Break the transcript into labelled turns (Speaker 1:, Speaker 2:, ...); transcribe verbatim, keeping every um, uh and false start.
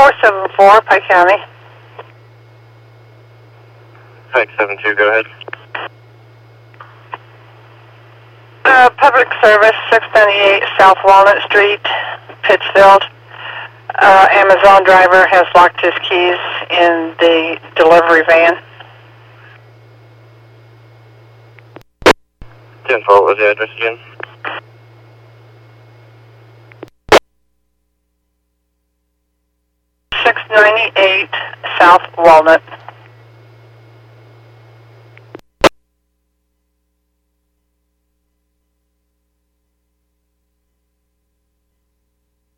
Speaker 1: four seven four, Pike County.
Speaker 2: Pike seven two, go ahead.
Speaker 1: Uh, public service, six ninety-eight South Walnut Street, Pittsfield. Uh, Amazon driver has locked his keys in the delivery van.
Speaker 2: ten four, what was the address again?
Speaker 1: six ninety-eight South Walnut.